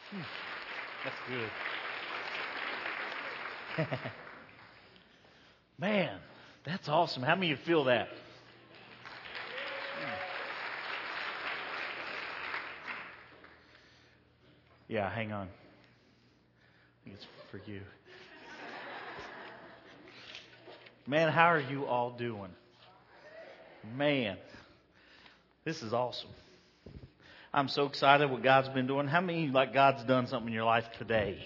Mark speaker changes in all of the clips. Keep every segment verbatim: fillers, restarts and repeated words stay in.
Speaker 1: That's good. Man, that's awesome. How many of you feel that? Yeah, hang on. I think it's for you. Man, how are you all doing? Man, this is awesome. I'm so excited what God's been doing. How many like God's done something in your life today?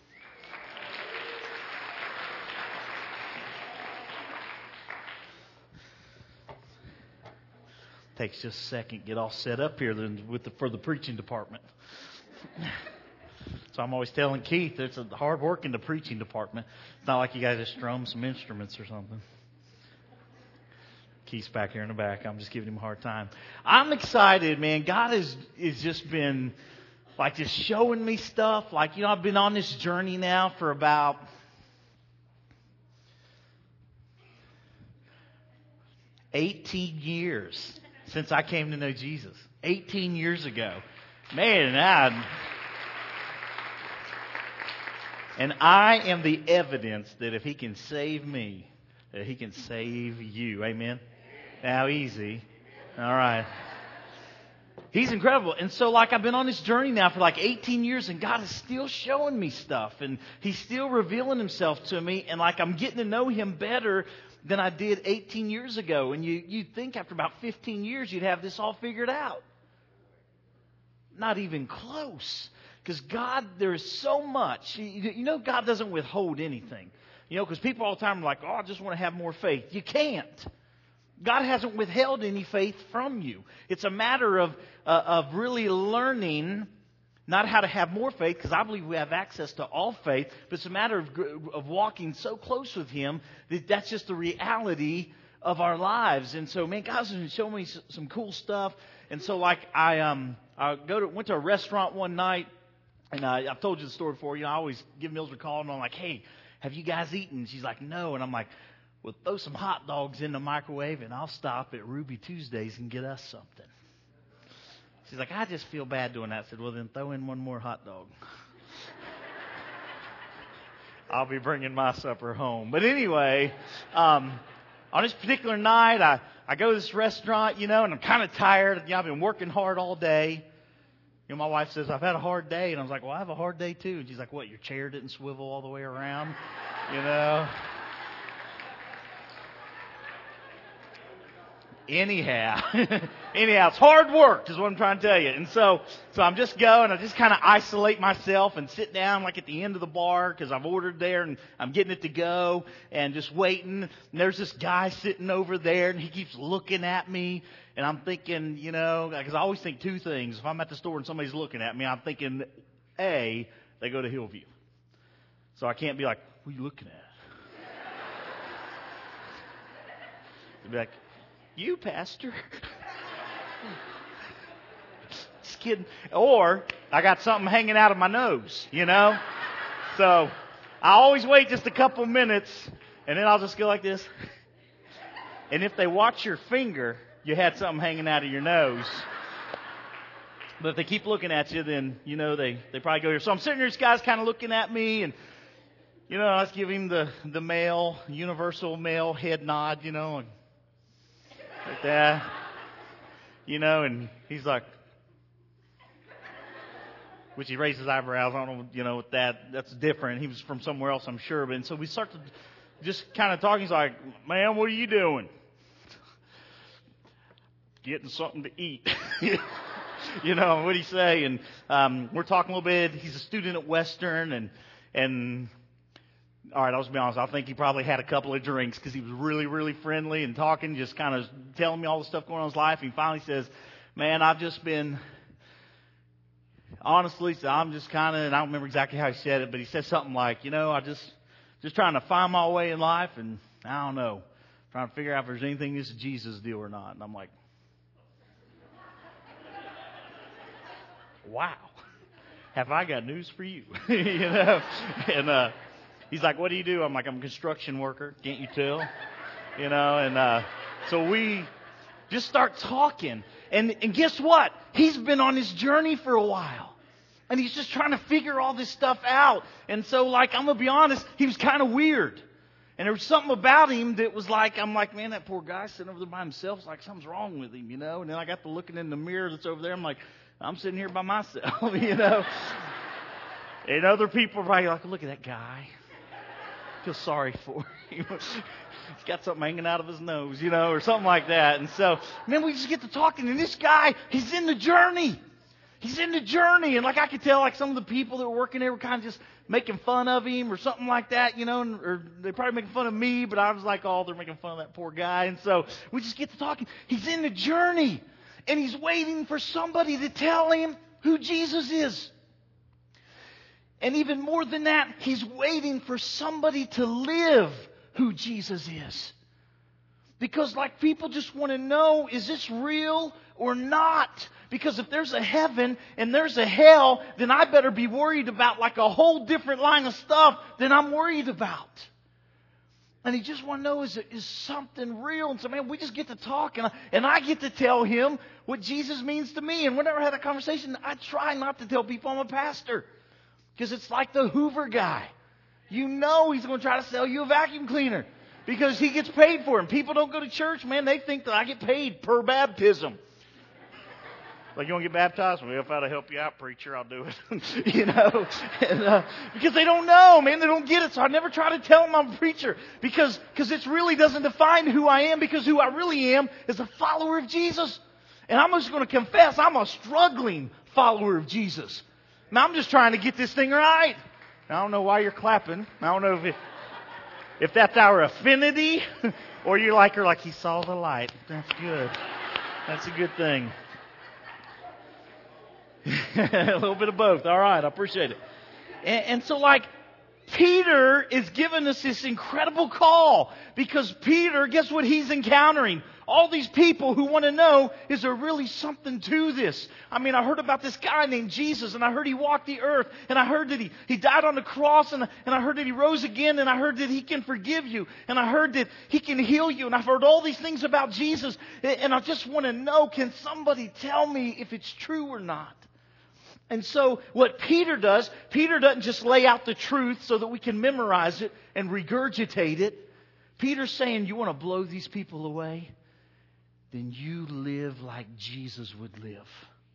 Speaker 1: Takes just a second, get all set up here with the, for the preaching department. So I'm always telling Keith, it's hard work in the preaching department. It's not like you guys just strum some instruments or something. Keith's back here in the back. I'm just giving him a hard time. I'm excited, man. God has, has just been like just showing me stuff. Like, you know, I've been on this journey now for about eighteen years since I came to know Jesus. eighteen years ago. Man, I... And I am the evidence that if He can save me, that He can save you. Amen? Now, easy. All right. He's incredible. And so, like, I've been on this journey now for like eighteen years, and God is still showing me stuff. And He's still revealing Himself to me. And, like, I'm getting to know Him better than I did eighteen years ago. And you, you'd think after about fifteen years, you'd have this all figured out. Not even close. Because God, there is so much. You know, God doesn't withhold anything. You know, because people all the time are like, oh, I just want to have more faith. You can't. God hasn't withheld any faith from you. It's a matter of uh, of really learning not how to have more faith, because I believe we have access to all faith, but it's a matter of, of walking so close with Him that that's just the reality of our lives. And so, man, God's been showing me some cool stuff. And so, like, I um I go to went to a restaurant one night. And I, I've told you the story before. You know, I always give Mildred a call, and I'm like, hey, have you guys eaten? And she's like, no. And I'm like, well, throw some hot dogs in the microwave, and I'll stop at Ruby Tuesdays and get us something. She's like, I just feel bad doing that. I said, well, then throw in one more hot dog. I'll be bringing my supper home. But anyway, um, on this particular night, I, I go to this restaurant, you know, and I'm kind of tired. You know, I've been working hard all day. You know, my wife says, I've had a hard day. And I was like, well, I have a hard day too. And she's like, what, your chair didn't swivel all the way around? You know? Anyhow, anyhow, it's hard work is what I'm trying to tell you. And so, so I'm just going, I just kind of isolate myself and sit down like at the end of the bar because I've ordered there and I'm getting it to go and just waiting. And there's this guy sitting over there and he keeps looking at me. And I'm thinking, you know, because I always think two things. If I'm at the store and somebody's looking at me, I'm thinking, A, they go to Hillview. So I can't be like, what are you looking at? They'd be like, you, Pastor. Just kidding. Or I got something hanging out of my nose, you know. So I always wait just a couple minutes, and then I'll just go like this. And if they watch your finger, you had something hanging out of your nose. But if they keep looking at you, then, you know, they, they probably go here. So I'm sitting here, this guy's kind of looking at me, and, you know, I was giving him the, the male, universal male head nod, you know, and like that, you know, and he's like, which he raised his eyebrows. I don't know, you know, with that, that's different. He was from somewhere else, I'm sure. But and so we start to just kind of talking. He's like, man, what are you doing? Getting something to eat. You know, what do you say? And um, we're talking a little bit. He's a student at Western, and and all right, I'll just be honest. I think he probably had a couple of drinks because he was really, really friendly and talking, just kind of telling me all the stuff going on in his life. And he finally says, man, I've just been, honestly, so I'm just kind of, and I don't remember exactly how he said it, but he said something like, you know, I just, just trying to find my way in life, and I don't know, trying to figure out if there's anything this is Jesus deal or not. And I'm like, wow, have I got news for you? You know, and uh, he's like, what do you do? I'm like, I'm a construction worker. Can't you tell? You know, and uh, so we just start talking. And, and guess what? He's been on his journey for a while. And he's just trying to figure all this stuff out. And so, like, I'm going to be honest, he was kind of weird. And there was something about him that was like, I'm like, man, that poor guy sitting over there by himself. It's like something's wrong with him, you know. And then I got to looking in the mirror that's over there. I'm like, I'm sitting here by myself, you know. And other people are probably like, look at that guy. I feel sorry for him. He's got something hanging out of his nose, you know, or something like that. And so, man, we just get to talking. And this guy, he's in the journey. He's in the journey. And like I could tell, like some of the people that were working there were kind of just making fun of him or something like that, you know, and, or they're probably making fun of me, but I was like, oh, they're making fun of that poor guy. And so we just get to talking. He's in the journey. And he's waiting for somebody to tell him who Jesus is. And even more than that, he's waiting for somebody to live who Jesus is. Because like people just want to know, is this real or not? Because if there's a heaven and there's a hell, then I better be worried about like a whole different line of stuff than I'm worried about. And he just want to know, is, is something real? And so, man, we just get to talk, and I, and I get to tell him what Jesus means to me. And whenever I had a conversation, I try not to tell people I'm a pastor. Because it's like the Hoover guy. You know he's going to try to sell you a vacuum cleaner. Because he gets paid for it. People don't go to church, man. They think that I get paid per baptism. Like, you want to get baptized? Well, if I to help you out, preacher, I'll do it. you know? And, uh, because they don't know, man. They don't get it. So I never try to tell them I'm a preacher. Because because it really doesn't define who I am. Because who I really am is a follower of Jesus. And I'm just going to confess, I'm a struggling follower of Jesus. Now, I'm just trying to get this thing right. I don't know why you're clapping. I don't know if it, if that's our affinity or you're like her, like he saw the light. That's good. That's a good thing. A little bit of both. All right, I appreciate it. And, and so, like, Peter is giving us this incredible call because Peter, guess what he's encountering? All these people who want to know, is there really something to this? I mean, I heard about this guy named Jesus, and I heard he walked the earth, and I heard that he, he died on the cross, and, and I heard that he rose again, and I heard that he can forgive you, and I heard that he can heal you, and I've heard all these things about Jesus, and I just want to know, can somebody tell me if it's true or not? And so what Peter does, Peter doesn't just lay out the truth so that we can memorize it and regurgitate it. Peter's saying, you want to blow these people away? Then you live like Jesus would live.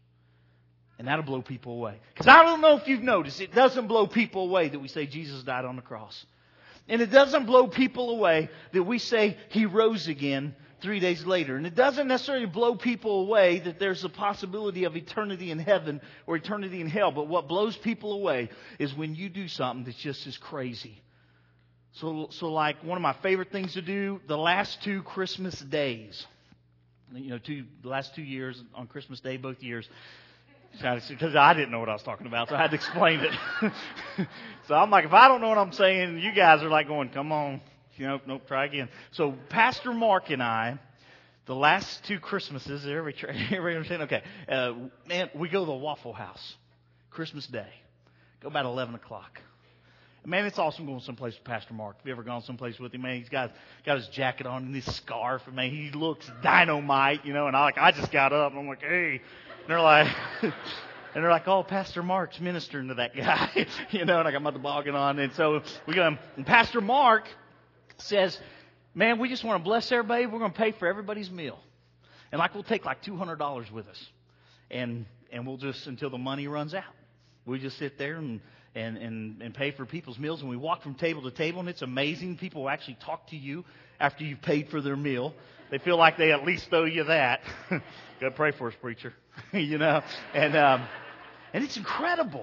Speaker 1: And that'll blow people away. Because I don't know if you've noticed, it doesn't blow people away that we say Jesus died on the cross. And it doesn't blow people away that we say He rose again three days later. And it doesn't necessarily blow people away that there's a possibility of eternity in heaven or eternity in hell. But what blows people away is when you do something that's just as crazy. So, so like one of my favorite things to do, the last two Christmas days. You know, two, the last two years on Christmas Day, both years. Because I didn't know what I was talking about, so I had to explain it. So I'm like, if I don't know what I'm saying, you guys are like going, come on. You know, nope, try again. So Pastor Mark and I, the last two Christmases, everybody, everybody understand? Okay. Uh, man, we go to the Waffle House, Christmas Day. Go about eleven o'clock. Man, it's awesome going someplace with Pastor Mark. Have you ever gone someplace with him? Man, he's got got his jacket on and his scarf, and man, he looks dynamite, you know. And I like, I just got up, and I'm like, hey, and they're like, and they're like, oh, Pastor Mark's ministering to that guy, you know. And I got my toboggan on, and so we go. And Pastor Mark says, man, we just want to bless everybody. We're going to pay for everybody's meal, and like we'll take like two hundred dollars with us, and and we'll just until the money runs out. We just sit there and. And, and, and pay for people's meals. And we walk from table to table, and it's amazing. People actually talk to you after you've paid for their meal. They feel like they at least owe you that. Go pray for us, preacher. you know, and um, and it's incredible.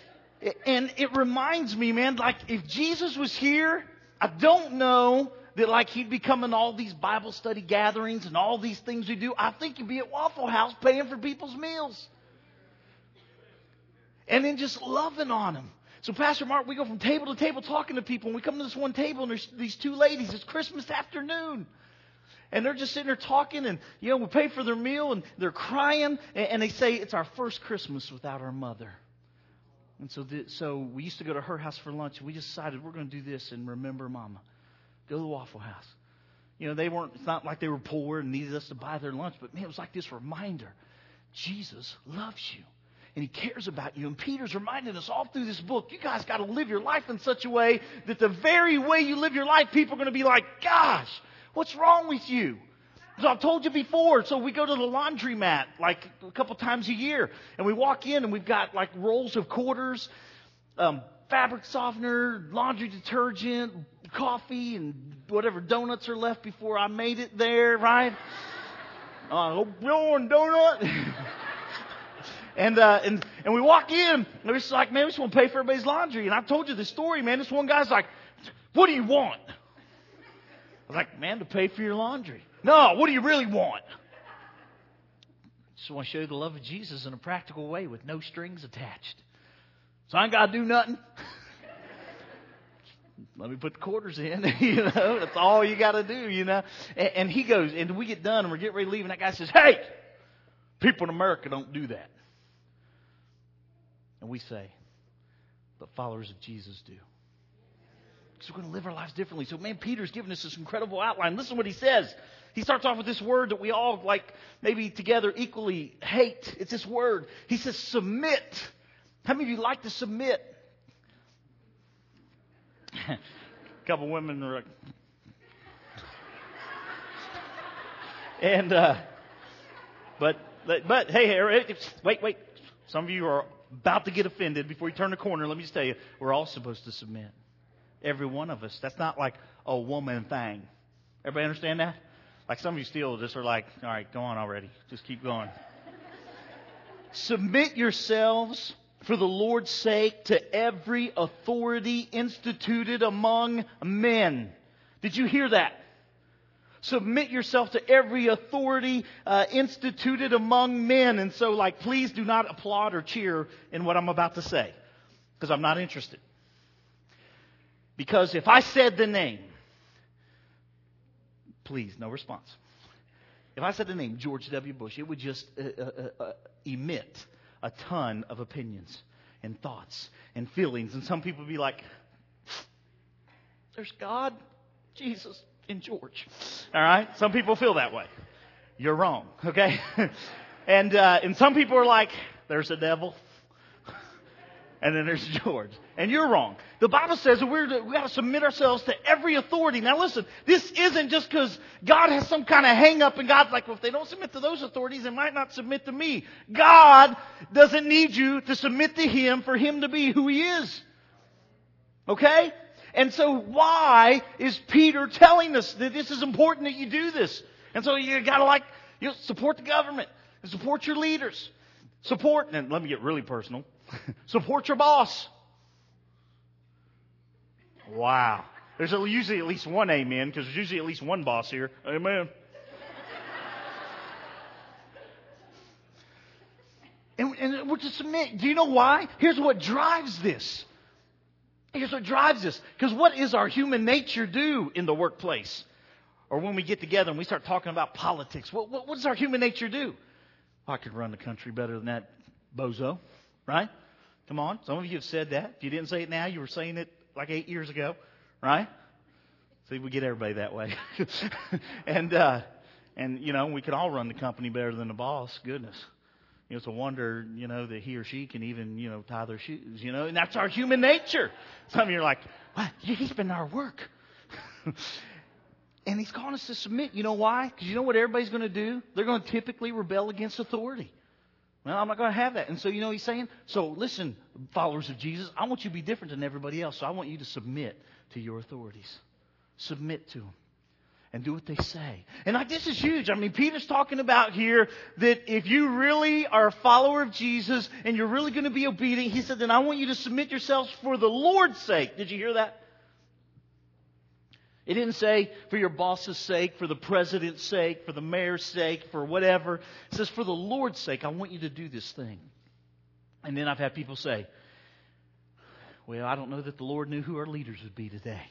Speaker 1: And it reminds me, man, like if Jesus was here, I don't know that like he'd be coming to all these Bible study gatherings and all these things we do. I think he'd be at Waffle House paying for people's meals. And then just loving on them. So Pastor Mark, we go from table to table talking to people. And we come to this one table and there's these two ladies. It's Christmas afternoon. And they're just sitting there talking and, you know, we pay for their meal and they're crying. And, and they say, it's our first Christmas without our mother. And so th- so we used to go to her house for lunch. And we just decided we're going to do this and remember Mama. Go to the Waffle House. You know, they weren't, it's not like they were poor and needed us to buy their lunch. But man, it was like this reminder. Jesus loves you. And He cares about you. And Peter's reminding us all through this book, you guys got to live your life in such a way that the very way you live your life, people are going to be like, gosh, what's wrong with you? So I've told you before, so we go to the laundromat like a couple times a year. And we walk in and we've got like rolls of quarters, um, fabric softener, laundry detergent, coffee, and whatever donuts are left before I made it there, right? Uh, hope you want a donut. and, uh, and, and we walk in and we're just like, man, we just want to pay for everybody's laundry. And I told you this story, man. This one guy's like, what do you want? I was like, man, to pay for your laundry. No, what do you really want? Just want to show you the love of Jesus in a practical way with no strings attached. So I ain't got to do nothing. Let me put the quarters in, you know. That's all you got to do, you know. And, and he goes, and we get done and we're getting ready to leave, and that guy says, hey, people in America don't do that. And we say, but followers of Jesus do. Because we're going to live our lives differently. So, man, Peter's giving us this incredible outline. Listen to what he says. He starts off with this word that we all, like, maybe together equally hate. It's this word. He says, submit. How many of you like to submit? A couple women are like... And, uh... But, but, hey, wait, wait. Some of you are about to get offended. Before you turn the corner, let me just tell you, we're all supposed to submit. Every one of us. That's not like a woman thing. Everybody understand that? Like some of you still just are like, all right, go on already. Just keep going. Submit yourselves for the Lord's sake to every authority instituted among men. Did you hear that? Submit yourself to every authority uh, instituted among men. And so, like, please do not applaud or cheer in what I'm about to say, because I'm not interested. Because if I said the name, please, no response. If I said the name George W. Bush, it would just uh, uh, uh, emit a ton of opinions and thoughts and feelings. And some people would be like, there's God, Jesus, and George. All right? Some people feel that way. You're wrong, okay? and uh, and some people are like, there's a devil. And then there's George. And you're wrong. The Bible says that we're to, we got to submit ourselves to every authority. Now listen, this isn't just because God has some kind of hang up and God's like, well, if they don't submit to those authorities, they might not submit to me. God doesn't need you to submit to Him for Him to be who He is. Okay? And so why is Peter telling us that this is important that you do this? And so you got to like, you know, support the government and support your leaders. Support, and let me get really personal. Support your boss. Wow. There's usually at least one amen, because there's usually at least one boss here. Amen. and, and we're to submit. Do you know why? Here's what drives this. Here's what drives this. Because what is our human nature do in the workplace? Or when we get together and we start talking about politics, what, what, what does our human nature do? I could run the country better than that bozo, right? Come on. Some of you have said that. If you didn't say it now, you were saying it like eight years ago, right? See, we get everybody that way. and, uh, and, you know, we could all run the company better than the boss. Goodness. You know, it's a wonder, you know, that he or she can even, you know, tie their shoes, you know, and that's our human nature. Some of you are like, what? He's been our work. And He's calling us to submit. You know why? Because you know what everybody's going to do? They're going to typically rebel against authority. Well, I'm not going to have that. And so, you know what He's saying? So, listen, followers of Jesus, I want you to be different than everybody else. So I want you to submit to your authorities. Submit to them. And do what they say. And like, this is huge. I mean, Peter's talking about here that if you really are a follower of Jesus and you're really going to be obedient, he said, then I want you to submit yourselves for the Lord's sake. Did you hear that? It didn't say for your boss's sake, for the president's sake, for the mayor's sake, for whatever. It says for the Lord's sake, I want you to do this thing. And then I've had people say, well, I don't know that the Lord knew who our leaders would be today.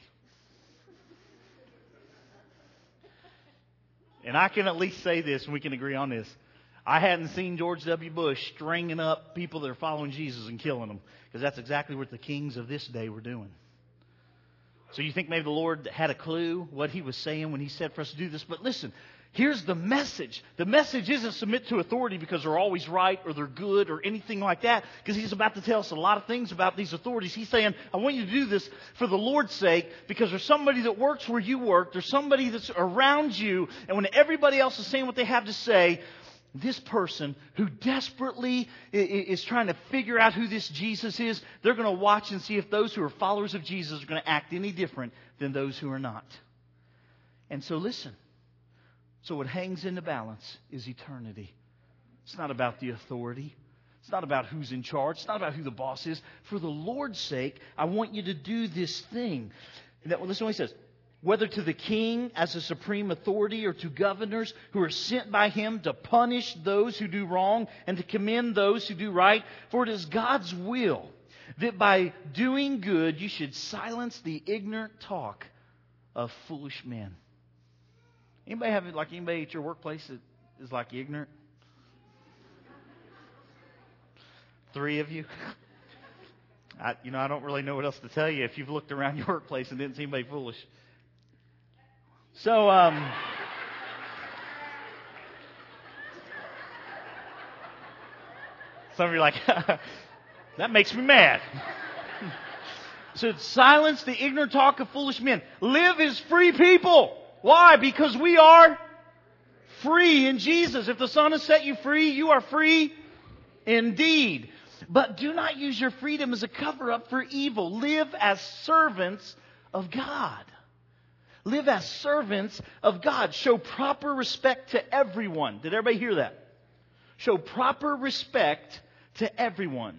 Speaker 1: And I can at least say this, and we can agree on this. I hadn't seen George W. Bush stringing up people that are following Jesus and killing them. Because that's exactly what the kings of this day were doing. So you think maybe the Lord had a clue what He was saying when He said for us to do this. But listen, Here's the message. The message isn't submit to authority because they're always right or they're good or anything like that. Because he's about to tell us a lot of things about these authorities. He's saying, I want you to do this for the Lord's sake because there's somebody that works where you work. There's somebody that's around you. And when everybody else is saying what they have to say, this person who desperately is trying to figure out who this Jesus is, they're going to watch and see if those who are followers of Jesus are going to act any different than those who are not. And so listen. So what hangs in the balance is eternity. It's not about the authority. It's not about who's in charge. It's not about who the boss is. For the Lord's sake, I want you to do this thing. And that, well, listen to what he says. Whether to the king as a supreme authority or to governors who are sent by him to punish those who do wrong and to commend those who do right. For it is God's will that by doing good you should silence the ignorant talk of foolish men. Anybody have like anybody at your workplace that is like ignorant? Three of you. I, you know, I don't really know what else to tell you if you've looked around your workplace and didn't see anybody foolish. So, um, some of you are like, that makes me mad. So silence the ignorant talk of foolish men. Live as free people. Why? Because we are free in Jesus. If the Son has set you free, you are free indeed. But do not use your freedom as a cover-up for evil. Live as servants of God. Live as servants of God. Show proper respect to everyone. Did everybody hear that? Show proper respect to everyone.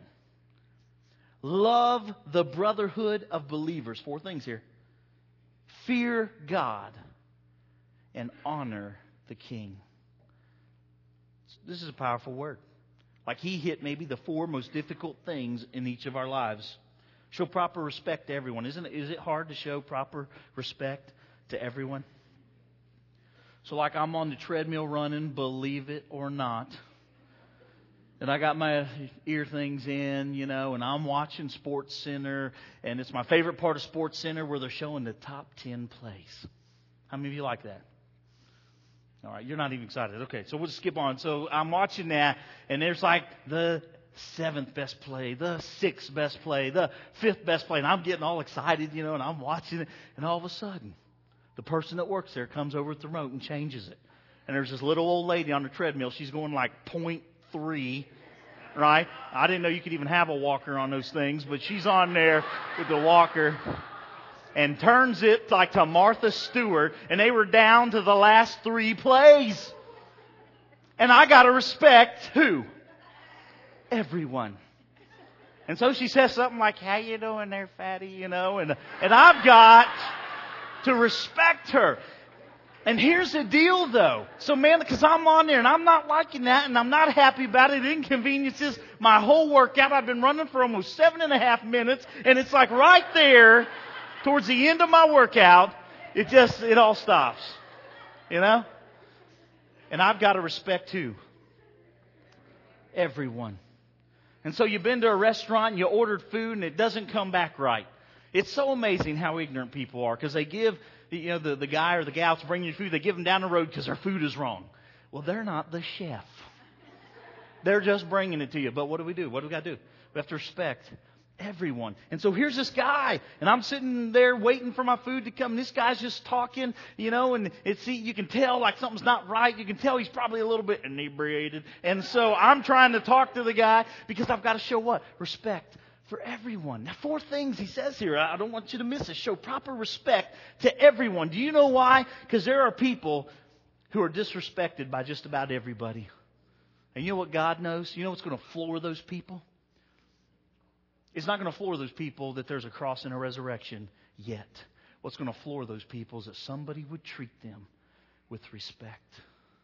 Speaker 1: Love the brotherhood of believers. Four things here. Fear God. And honor the king. This is a powerful word. Like he hit maybe the four most difficult things in each of our lives. Show proper respect to everyone. Isn't it, is it hard to show proper respect to everyone? So like I'm on the treadmill running, believe it or not. And I got my ear things in, you know, and I'm watching Sports Center. And it's my favorite part of Sports Center where they're showing the top ten plays. How many of you like that? All right, you're not even excited. Okay, so we'll just skip on. So I'm watching that, and there's like the seventh best play, the sixth best play, the fifth best play, and I'm getting all excited, you know, and I'm watching it, and all of a sudden, the person that works there comes over with the remote and changes it. And there's this little old lady on the treadmill. She's going like point three, right? I didn't know you could even have a walker on those things, but she's on there with the walker. And turns it like to Martha Stewart. And they were down to the last three plays. And I got to respect who? Everyone. And so she says something like, how you doing there, fatty? You know, and, and I've got to respect her. And here's the deal, though. So, man, because I'm on there and I'm not liking that and I'm not happy about it. It inconveniences my whole workout. I've been running for almost seven and a half minutes. And it's like right there. Towards the end of my workout, it just, it all stops. You know? And I've got to respect who? Everyone. And so you've been to a restaurant and you ordered food and it doesn't come back right. It's so amazing how ignorant people are because they give, you know, the, the guy or the gal that's bringing you food, they give them down the road because their food is wrong. Well, they're not the chef. They're just bringing it to you. But what do we do? What do we got to do? We have to respect everyone. And so here's this guy, and I'm sitting there waiting for my food to come. And this guy's just talking, you know, and it's, you can tell like something's not right. You can tell he's probably a little bit inebriated. And so I'm trying to talk to the guy because I've got to show what? Respect for everyone. Now, four things he says here. I don't want you to miss it. Show proper respect to everyone. Do you know why? Because there are people who are disrespected by just about everybody. And you know what God knows? You know what's going to floor those people? It's not going to floor those people that there's a cross and a resurrection yet. What's going to floor those people is that somebody would treat them with respect.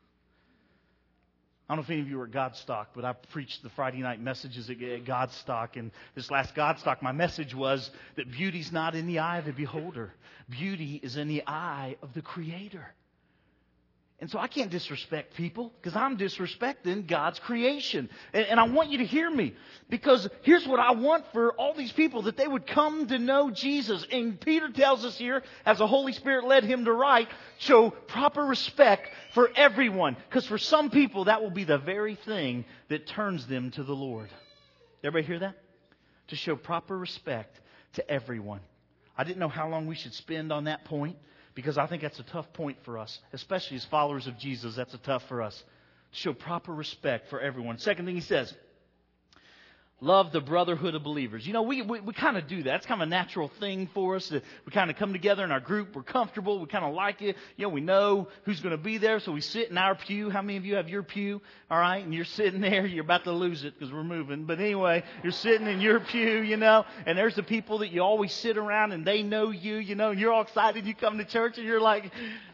Speaker 1: I don't know if any of you were at Godstock, but I preached the Friday night messages at Godstock. And this last Godstock, my message was that beauty's not in the eye of the beholder. Beauty is in the eye of the Creator. And so I can't disrespect people because I'm disrespecting God's creation. And, and I want you to hear me, because here's what I want for all these people, that they would come to know Jesus. And Peter tells us here, as the Holy Spirit led him to write, show proper respect for everyone. Because for some people, that will be the very thing that turns them to the Lord. Everybody hear that? To show proper respect to everyone. I didn't know how long we should spend on that point, because I think that's a tough point for us, especially as followers of Jesus. That's a tough for us. To show proper respect for everyone. Second thing he says, love the brotherhood of believers. You know, we we, we kind of do that. It's kind of a natural thing for us. That we kind of come together in our group. We're comfortable. We kind of like it. You know, we know who's going to be there. So we sit in our pew. How many of you have your pew? All right. And you're sitting there. You're about to lose it because we're moving. But anyway, you're sitting in your pew, you know. And there's the people that you always sit around and they know you, you know. And you're all excited. You come to church and you're like,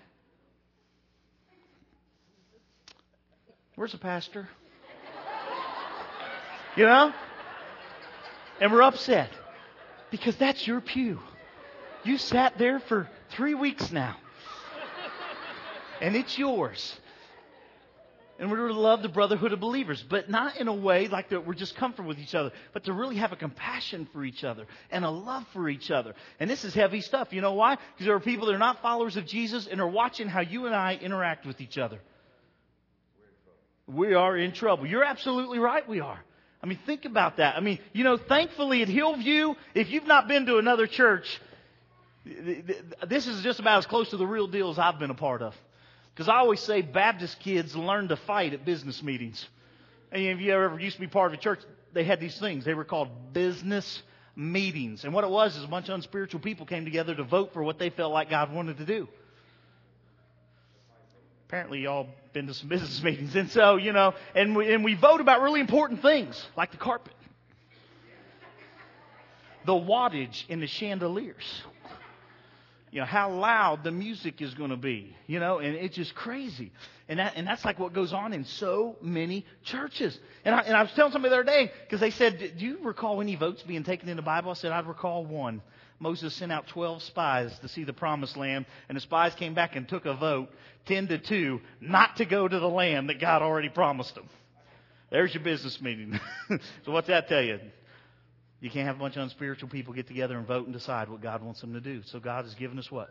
Speaker 1: where's the pastor? You know? And we're upset because that's your pew. You sat there for three weeks now. And it's yours. And we're to love the brotherhood of believers, but not in a way like that we're just comfortable with each other, but to really have a compassion for each other and a love for each other. And this is heavy stuff. You know why? Because there are people that are not followers of Jesus and are watching how you and I interact with each other. We are in trouble. You're absolutely right, we are. I mean, think about that. I mean, you know, thankfully at Hillview, if you've not been to another church, this is just about as close to the real deal as I've been a part of. Because I always say Baptist kids learn to fight at business meetings. And if you ever used to be part of a church, they had these things. They were called business meetings. And what it was is a bunch of unspiritual people came together to vote for what they felt like God wanted to do. Apparently y'all been to some business meetings. And so, you know, and we, and we vote about really important things, like the carpet, the wattage in the chandeliers, you know, how loud the music is going to be, you know, and it's just crazy. And that, and that's like what goes on in so many churches. And I, and I was telling somebody the other day, because they said, do you recall any votes being taken in the Bible? I said, I recall one. Moses sent out twelve spies to see the promised land, and the spies came back and took a vote, ten to two, not to go to the land that God already promised them. There's your business meeting. So what's that tell you? You can't have a bunch of unspiritual people get together and vote and decide what God wants them to do. So God has given us what?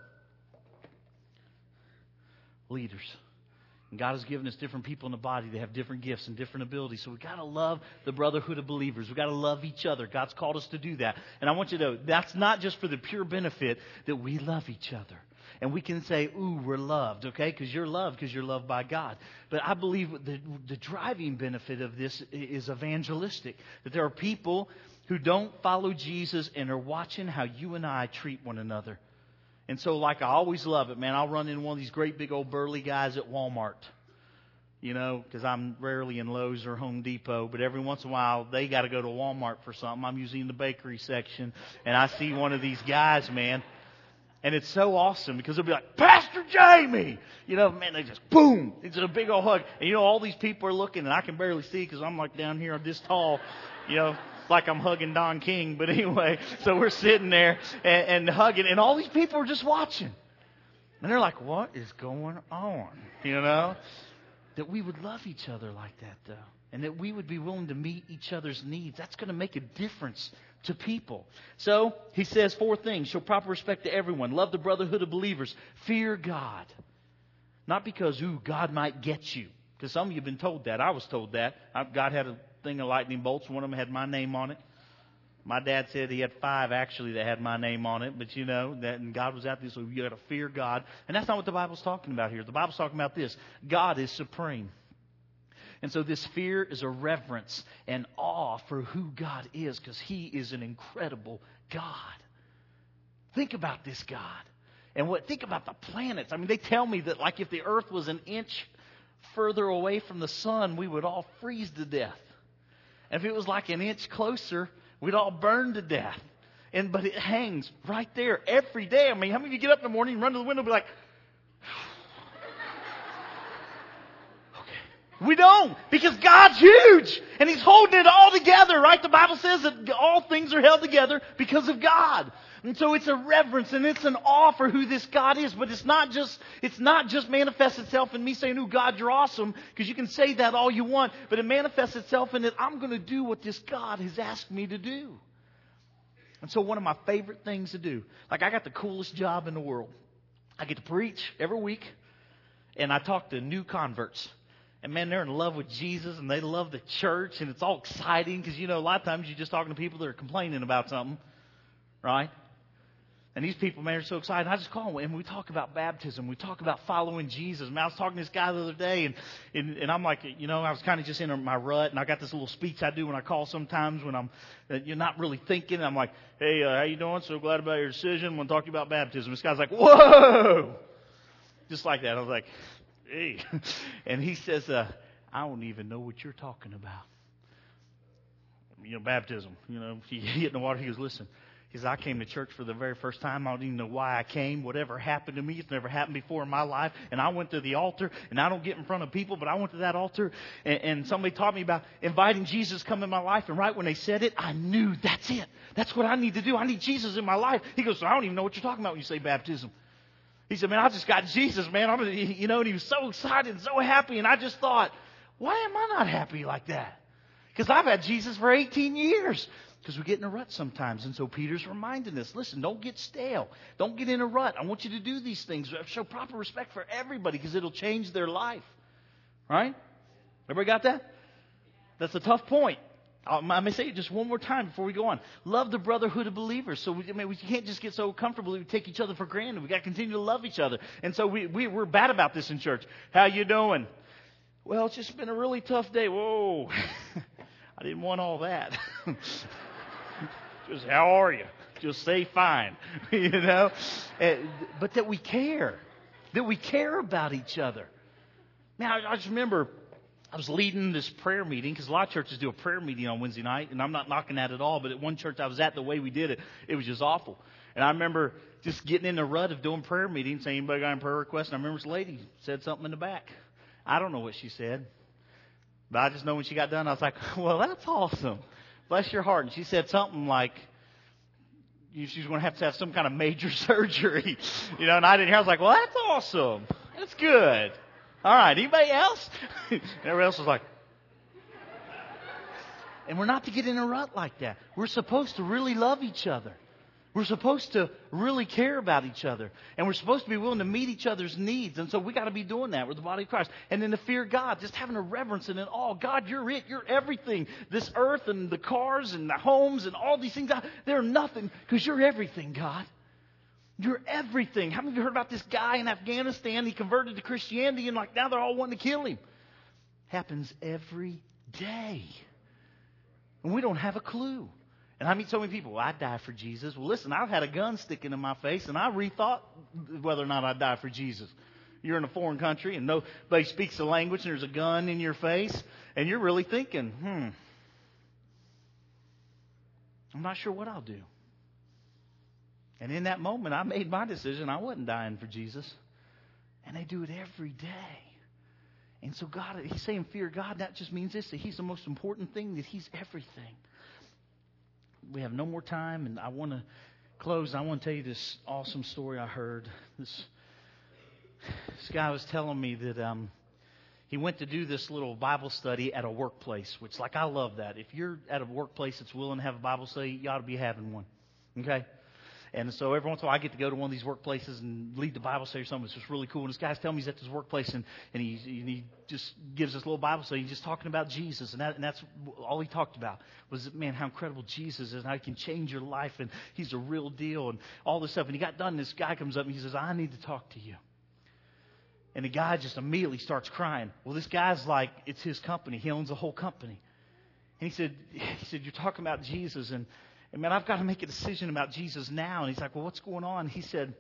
Speaker 1: Leaders. And God has given us different people in the body that have different gifts and different abilities. So we've got to love the brotherhood of believers. We've got to love each other. God's called us to do that. And I want you to know, that's not just for the pure benefit that we love each other. And we can say, ooh, we're loved, okay? Because you're loved because you're loved by God. But I believe the, the driving benefit of this is evangelistic. That there are people who don't follow Jesus and are watching how you and I treat one another. And so, like, I always love it, man. I'll run into one of these great big old burly guys at Walmart, you know, because I'm rarely in Lowe's or Home Depot. But every once in a while, they got to go to Walmart for something. I'm usually in the bakery section, and I see one of these guys, man. And it's so awesome because they'll be like, Pastor Jamie! You know, man, they just, boom! It's a big old hug. And, you know, all these people are looking, and I can barely see because I'm like down here this tall, you know. Like I'm hugging Don King, but anyway, so we're sitting there and, and hugging, and all these people are just watching. And they're like, what is going on? You know? That we would love each other like that, though. And that we would be willing to meet each other's needs. That's going to make a difference to people. So, he says four things. Show proper respect to everyone. Love the brotherhood of believers. Fear God. Not because, ooh, God might get you. Because some of you have been told that. I was told that. I, God had a thing of lightning bolts. One of them had my name on it. My dad said he had five actually that had my name on it. But you know, that and God was out there, so you got to fear God. And that's not what the Bible's talking about here. The Bible's talking about this. God is supreme. And so this fear is a reverence and awe for who God is, because He is an incredible God. Think about this God. And what think about the planets. I mean, they tell me that like if the earth was an inch further away from the sun, we would all freeze to death. And if it was like an inch closer, we'd all burn to death. And but it hangs right there every day. I mean, how many of you get up in the morning, run to the window, and be like, okay, We don't, because God's huge and He's holding it all together, right? The Bible says that all things are held together because of God. And so it's a reverence and it's an awe for who this God is. But it's not just, it's not just manifests itself in me saying, "Oh, God, you're awesome," because you can say that all you want. But it manifests itself in that I'm going to do what this God has asked me to do. And so one of my favorite things to do, like I got the coolest job in the world. I get to preach every week and I talk to new converts. And man, they're in love with Jesus and they love the church and it's all exciting because, you know, a lot of times you're just talking to people that are complaining about something, right? And these people, man, are so excited. I just call them and we talk about baptism. We talk about following Jesus. Man, I was talking to this guy the other day and, and, and I'm like, you know, I was kind of just in my rut and I got this little speech I do when I call sometimes when I'm, uh, you're not really thinking. I'm like, "Hey, uh, how you doing? So glad about your decision. Want to talk to you about baptism." This guy's like, "Whoa!" Just like that. I was like, "Hey." And he says, uh, "I don't even know what you're talking about." You know, baptism. You know, if you get in the water, he goes, "Listen." He says, "I came to church for the very first time. I don't even know why I came. Whatever happened to me, it's never happened before in my life. And I went to the altar, and I don't get in front of people, but I went to that altar, and, and somebody taught me about inviting Jesus to come in my life. And right when they said it, I knew that's it. That's what I need to do. I need Jesus in my life." He goes, "So I don't even know what you're talking about when you say baptism." He said, "Man, I just got Jesus, man." I'm, you know, and he was so excited and so happy. And I just thought, why am I not happy like that? Because I've had Jesus for eighteen years. Because we get in a rut sometimes. And so Peter's reminding us, listen, don't get stale. Don't get in a rut. I want you to do these things. Show proper respect for everybody because it'll change their life. Right? Everybody got that? That's a tough point. I'm going to say it just one more time before we go on. Love the brotherhood of believers. So we, I mean, we can't just get so comfortable we take each other for granted. We've got to continue to love each other. And so we, we, we're bad about this in church. "How you doing?" "Well, it's just been a really tough day." Whoa. I didn't want all that. Just, "How are you?" Just say fine, you know. But that we care, that we care about each other. Now, I just remember I was leading this prayer meeting because a lot of churches do a prayer meeting on Wednesday night, and I'm not knocking that at all. But at one church I was at, the way we did it, it was just awful. And I remember just getting in the rut of doing prayer meetings, saying, "Anybody got any prayer requests?" And I remember this lady said something in the back. I don't know what she said, but I just know when she got done, I was like, "Well, that's awesome. Bless your heart." And she said something like, she's going to have to have some kind of major surgery, you know, and I didn't hear. I was like, "Well, that's awesome. That's good. All right, anybody else?" Everybody else was like, and we're not to get in a rut like that. We're supposed to really love each other. We're supposed to really care about each other. And we're supposed to be willing to meet each other's needs. And so we got to be doing that with the body of Christ. And then to fear God, just having a reverence and an awe. God, you're it. You're everything. This earth and the cars and the homes and all these things, they're nothing because you're everything, God. You're everything. How many of you heard about this guy in Afghanistan? He converted to Christianity and like now they're all wanting to kill him. Happens every day. And we don't have a clue. And I meet so many people, "Well, I'd die for Jesus." Well, listen, I've had a gun sticking in my face, and I rethought whether or not I'd die for Jesus. You're in a foreign country, and nobody speaks the language, and there's a gun in your face, and you're really thinking, hmm, I'm not sure what I'll do. And in that moment, I made my decision. I wasn't dying for Jesus. And they do it every day. And so God, He's saying fear God. That just means this, that He's the most important thing, that He's everything. We have no more time, and I want to close. I want to tell you this awesome story I heard. This, this guy was telling me that um, he went to do this little Bible study at a workplace, which, like, I love that. If you're at a workplace that's willing to have a Bible study, you ought to be having one. Okay? And so every once in a while, I get to go to one of these workplaces and lead the Bible study or something. It's just really cool. And this guy's telling me he's at this workplace, and, and, he, and he just gives this little Bible study. He's just talking about Jesus. And, that, and that's all he talked about was, man, how incredible Jesus is and how He can change your life. And He's a real deal and all this stuff. And he got done, and this guy comes up and he says, "I need to talk to you." And the guy just immediately starts crying. Well, this guy's like, it's his company. He owns a whole company. And he said, he said, "You're talking about Jesus, and And man, I've got to make a decision about Jesus now." And he's like, "Well, what's going on?" He said,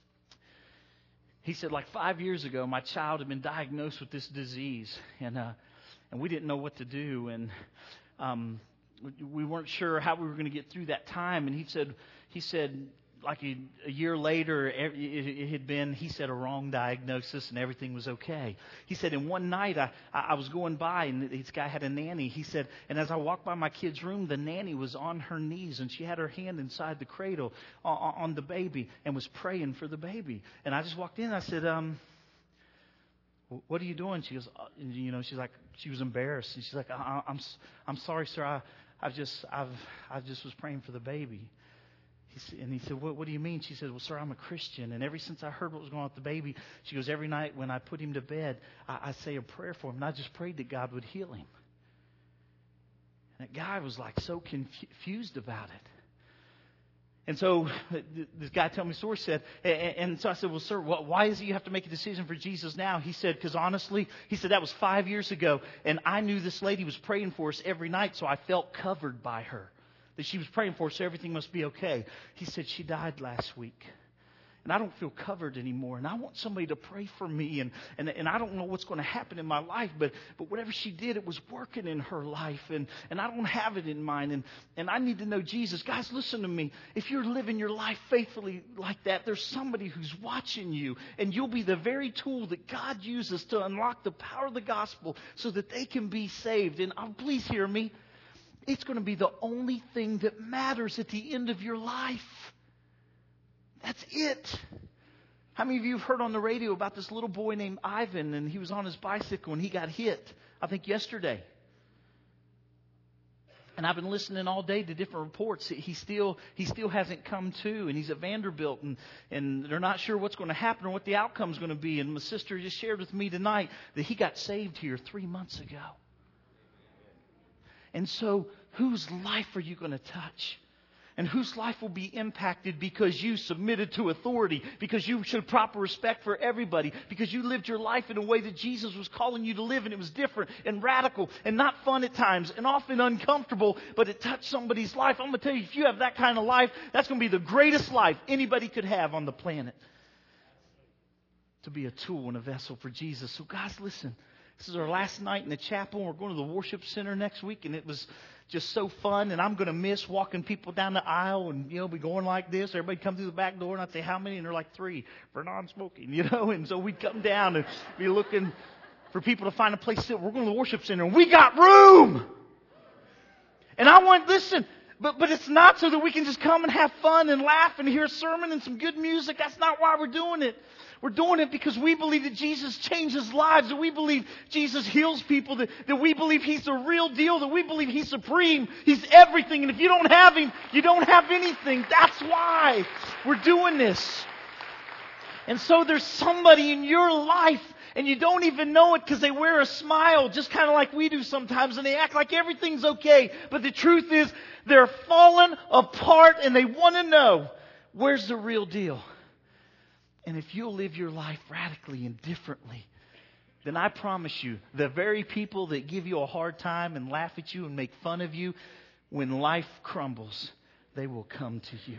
Speaker 1: he said, like five years ago, my child had been diagnosed with this disease, and uh, and we didn't know what to do, and um, we weren't sure how we were going to get through that time. And he said, he said, like a, a year later, it, it had been, he said, a wrong diagnosis and everything was okay. He said, and one night I, I was going by and this guy had a nanny. He said, and as I walked by my kid's room, the nanny was on her knees and she had her hand inside the cradle on, on the baby and was praying for the baby. And I just walked in and I said, um, what are you doing? She goes, uh, you know, she's like, she was embarrassed. And she's like, I, I'm, I'm sorry, sir. I, I've just, I've, I just was praying for the baby. He, and he said, what, what do you mean? She said, well, sir, I'm a Christian. And ever since I heard what was going on with the baby, she goes, every night when I put him to bed, I, I say a prayer for him. And I just prayed that God would heal him. And that guy was like so confused about it. And so this guy telling me the story said, and so I said, well, sir, why is it you have to make a decision for Jesus now? He said, because honestly, he said, that was five years ago. And I knew this lady was praying for us every night, so I felt covered by her. That she was praying for us, so everything must be okay. He said, she died last week. And I don't feel covered anymore. And I want somebody to pray for me. And, and, and I don't know what's going to happen in my life. But, but whatever she did, it was working in her life. And, and I don't have it in mine. And, and I need to know Jesus. Guys, listen to me. If you're living your life faithfully like that, there's somebody who's watching you. And you'll be the very tool that God uses to unlock the power of the gospel so that they can be saved. And oh, please hear me. It's going to be the only thing that matters at the end of your life. That's it. How many of you have heard on the radio about this little boy named Ivan and he was on his bicycle and he got hit, I think yesterday. And I've been listening all day to different reports. He still he still hasn't come to, and he's at Vanderbilt, and, and they're not sure what's going to happen or what the outcome is going to be. And my sister just shared with me tonight that he got saved here three months ago. And so, whose life are you going to touch? And whose life will be impacted because you submitted to authority, because you showed proper respect for everybody, because you lived your life in a way that Jesus was calling you to live, and it was different and radical and not fun at times and often uncomfortable, but it touched somebody's life. I'm going to tell you, if you have that kind of life, that's going to be the greatest life anybody could have on the planet. To be a tool and a vessel for Jesus. So guys, listen. This is our last night in the chapel. We're going to the worship center next week, and it was just so fun. And I'm going to miss walking people down the aisle and, you know, be going like this. Everybody come through the back door, and I'd say, how many? And they're like, three for non-smoking, you know. And so we'd come down and be looking for people to find a place to sit. We're going to the worship center, and we got room. And I want, listen, but but it's not so that we can just come and have fun and laugh and hear a sermon and some good music. That's not why we're doing it. We're doing it because we believe that Jesus changes lives, that we believe Jesus heals people, that, that we believe He's the real deal, that we believe He's supreme, He's everything. And if you don't have Him, you don't have anything. That's why we're doing this. And so there's somebody in your life, and you don't even know it because they wear a smile, just kind of like we do sometimes, and they act like everything's okay. But the truth is, they're falling apart, and they want to know, where's the real deal? And if you'll live your life radically and differently, then I promise you, the very people that give you a hard time and laugh at you and make fun of you, when life crumbles, they will come to you.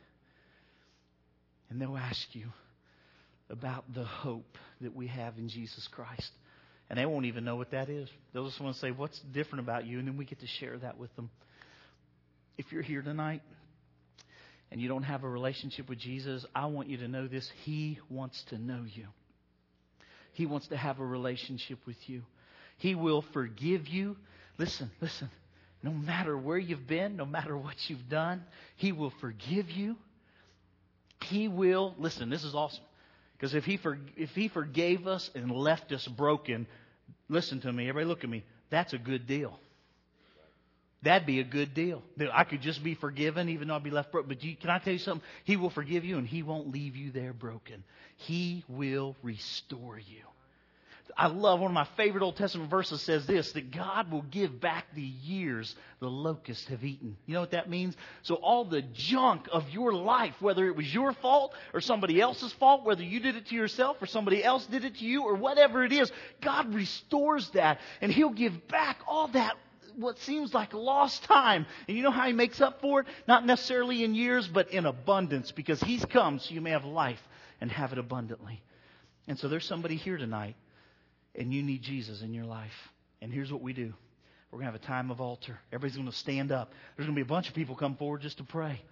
Speaker 1: And they'll ask you about the hope that we have in Jesus Christ. And they won't even know what that is. They'll just want to say, what's different about you? And then we get to share that with them. If you're here tonight, and you don't have a relationship with Jesus, I want you to know this. He wants to know you. He wants to have a relationship with you. He will forgive you. Listen, listen. No matter where you've been, no matter what you've done, He will forgive you. He will, listen, this is awesome. Because if he, for, if he forgave us and left us broken, listen to me, everybody look at me, that's a good deal. That'd be a good deal. I could just be forgiven even though I'd be left broken. But you, can I tell you something? He will forgive you and He won't leave you there broken. He will restore you. I love one of my favorite Old Testament verses says this, that God will give back the years the locusts have eaten. You know what that means? So all the junk of your life, whether it was your fault or somebody else's fault, whether you did it to yourself or somebody else did it to you or whatever it is, God restores that and He'll give back all that what seems like lost time. And you know how He makes up for it? Not necessarily in years, but in abundance, because He's come so you may have life and have it abundantly. And so there's somebody here tonight, and you need Jesus in your life. And here's what we do. We're going to have a time of altar. Everybody's going to stand up. There's going to be a bunch of people come forward just to pray.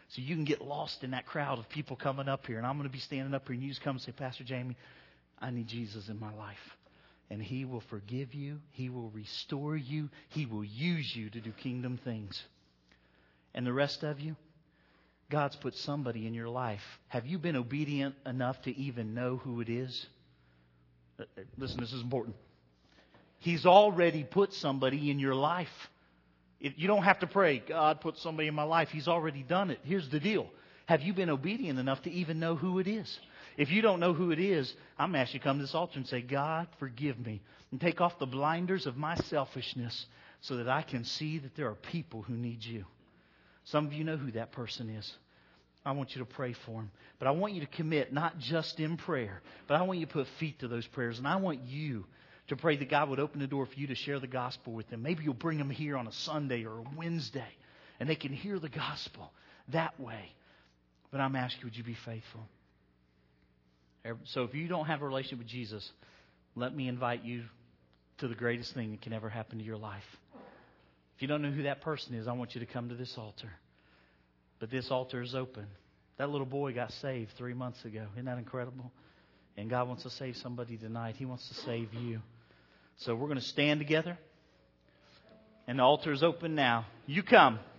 Speaker 1: So you can get lost in that crowd of people coming up here. And I'm going to be standing up here and you just come and say, Pastor Jamie, I need Jesus in my life. And He will forgive you. He will restore you. He will use you to do kingdom things. And the rest of you, God's put somebody in your life. Have you been obedient enough to even know who it is? Listen, this is important. He's already put somebody in your life. If you don't have to pray, God put somebody in my life. He's already done it. Here's the deal. Have you been obedient enough to even know who it is? If you don't know who it is, I'm going to ask you to come to this altar and say, God, forgive me. And take off the blinders of my selfishness so that I can see that there are people who need you. Some of you know who that person is. I want you to pray for them. But I want you to commit, not just in prayer, but I want you to put feet to those prayers. And I want you to pray that God would open the door for you to share the gospel with them. Maybe you'll bring them here on a Sunday or a Wednesday, and they can hear the gospel that way. But I'm asking you, would you be faithful? So if you don't have a relationship with Jesus, let me invite you to the greatest thing that can ever happen to your life. If you don't know who that person is, I want you to come to this altar. But this altar is open. That little boy got saved three months ago. Isn't that incredible? And God wants to save somebody tonight. He wants to save you. So we're going to stand together. And the altar is open now. You come.